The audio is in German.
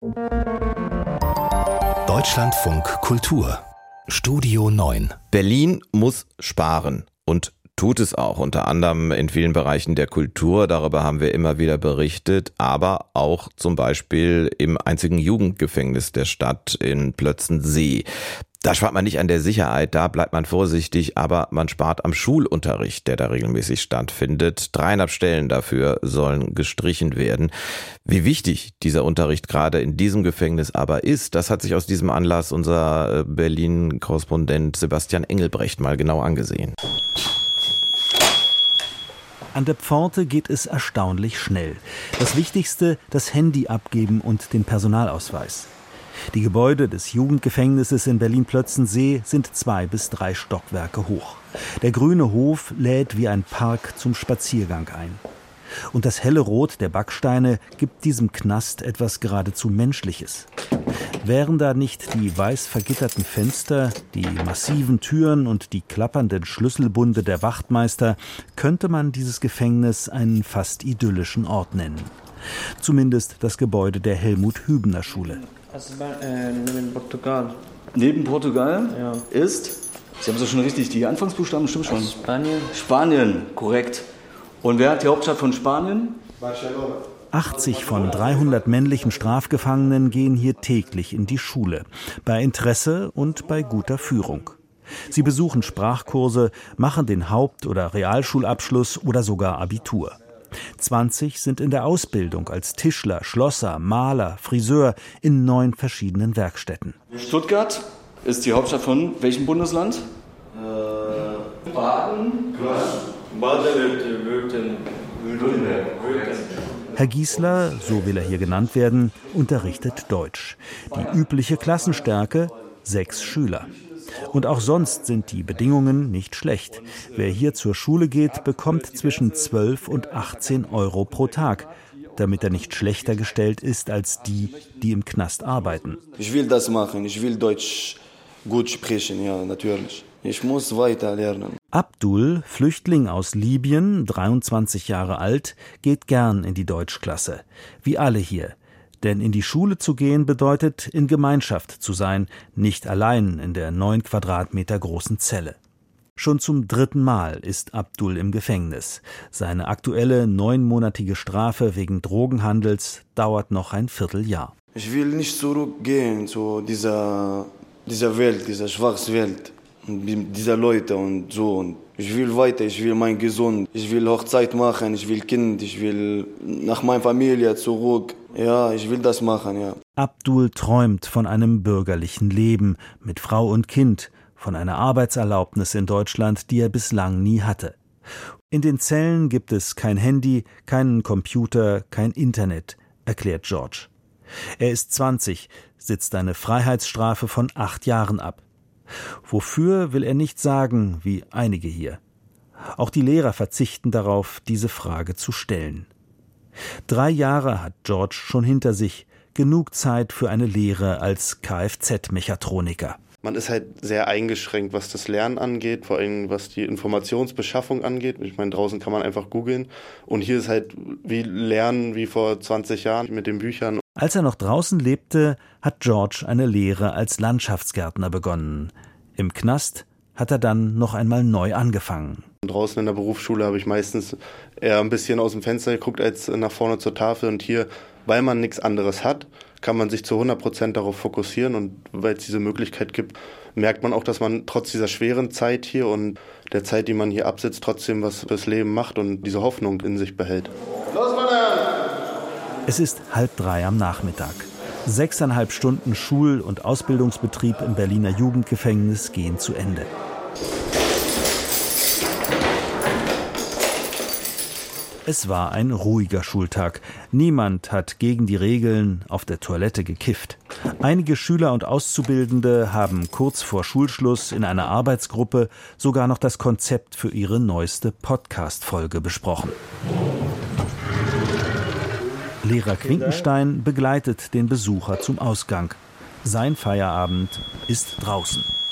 Deutschlandfunk Kultur Studio 9. Berlin muss sparen und tut es auch, unter anderem in vielen Bereichen der Kultur, darüber haben wir immer wieder berichtet, aber auch zum Beispiel im einzigen Jugendgefängnis der Stadt in Plötzensee. Da spart man nicht an der Sicherheit, da bleibt man vorsichtig, aber man spart am Schulunterricht, der da regelmäßig stattfindet. 3,5 Stellen dafür sollen gestrichen werden. Wie wichtig dieser Unterricht gerade in diesem Gefängnis aber ist, das hat sich aus diesem Anlass unser Berlin-Korrespondent Sebastian Engelbrecht mal genau angesehen. An der Pforte geht es erstaunlich schnell. Das Wichtigste, das Handy abgeben und den Personalausweis. Die Gebäude des Jugendgefängnisses in Berlin-Plötzensee sind 2 bis 3 Stockwerke hoch. Der grüne Hof lädt wie ein Park zum Spaziergang ein. Und das helle Rot der Backsteine gibt diesem Knast etwas geradezu Menschliches. Wären da nicht die weiß vergitterten Fenster, die massiven Türen und die klappernden Schlüsselbunde der Wachtmeister, könnte man dieses Gefängnis einen fast idyllischen Ort nennen. Zumindest das Gebäude der Helmut-Hübner-Schule. Neben Portugal. Neben Portugal? Ja. Ist? Sie haben so schon richtig die Anfangsbuchstaben, stimmt schon. Spanien. Spanien, korrekt. Und wer hat die Hauptstadt von Spanien? Barcelona. 80 von 300 männlichen Strafgefangenen gehen hier täglich in die Schule. Bei Interesse und bei guter Führung. Sie besuchen Sprachkurse, machen den Haupt- oder Realschulabschluss oder sogar Abitur. 20 sind in der Ausbildung als Tischler, Schlosser, Maler, Friseur in 9 verschiedenen Werkstätten. Stuttgart ist die Hauptstadt von welchem Bundesland? Baden-Württemberg. Herr Giesler, so will er hier genannt werden, unterrichtet Deutsch. Die übliche Klassenstärke 6 Schüler. Und auch sonst sind die Bedingungen nicht schlecht. Wer hier zur Schule geht, bekommt zwischen 12 und 18 Euro pro Tag, damit er nicht schlechter gestellt ist als die im Knast arbeiten. Ich will das machen, ich will Deutsch gut sprechen, ja, natürlich. Ich muss weiter lernen. Abdul, Flüchtling aus Libyen, 23 Jahre alt, geht gern in die Deutschklasse. Wie alle hier. Denn in die Schule zu gehen bedeutet, in Gemeinschaft zu sein, nicht allein in der 9 Quadratmeter großen Zelle. Schon zum 3. Mal ist Abdul im Gefängnis. Seine aktuelle 9-monatige Strafe wegen Drogenhandels dauert noch ein Vierteljahr. Ich will nicht zurückgehen zu dieser Welt, dieser schwarzen Welt, dieser Leute und so. Und ich will weiter, ich will mein Gesund, ich will Hochzeit machen, ich will Kind, ich will nach meiner Familie zurück. Ja, ich will das machen, ja. Abdul träumt von einem bürgerlichen Leben mit Frau und Kind, von einer Arbeitserlaubnis in Deutschland, die er bislang nie hatte. In den Zellen gibt es kein Handy, keinen Computer, kein Internet, erklärt George. Er ist 20, sitzt eine Freiheitsstrafe von 8 Jahren ab. Wofür will er nicht sagen, wie einige hier. Auch die Lehrer verzichten darauf, diese Frage zu stellen. 3 Jahre hat George schon hinter sich, genug Zeit für eine Lehre als Kfz-Mechatroniker. Man ist halt sehr eingeschränkt, was das Lernen angeht, vor allem was die Informationsbeschaffung angeht. Ich meine, draußen kann man einfach googeln und hier ist halt wie Lernen wie vor 20 Jahren mit den Büchern. Als er noch draußen lebte, hat George eine Lehre als Landschaftsgärtner begonnen. Im Knast hat er dann noch einmal neu angefangen. Draußen in der Berufsschule habe ich meistens eher ein bisschen aus dem Fenster geguckt als nach vorne zur Tafel. Und hier, weil man nichts anderes hat, kann man sich zu 100% darauf fokussieren. Und weil es diese Möglichkeit gibt, merkt man auch, dass man trotz dieser schweren Zeit hier und der Zeit, die man hier absitzt, trotzdem was fürs Leben macht und diese Hoffnung in sich behält. Los, Mann! Es ist 2:30 am Nachmittag. 6,5 Stunden Schul- und Ausbildungsbetrieb im Berliner Jugendgefängnis gehen zu Ende. Es war ein ruhiger Schultag. Niemand hat gegen die Regeln auf der Toilette gekifft. Einige Schüler und Auszubildende haben kurz vor Schulschluss in einer Arbeitsgruppe sogar noch das Konzept für ihre neueste Podcast-Folge besprochen. Lehrer Quinkenstein begleitet den Besucher zum Ausgang. Sein Feierabend ist draußen.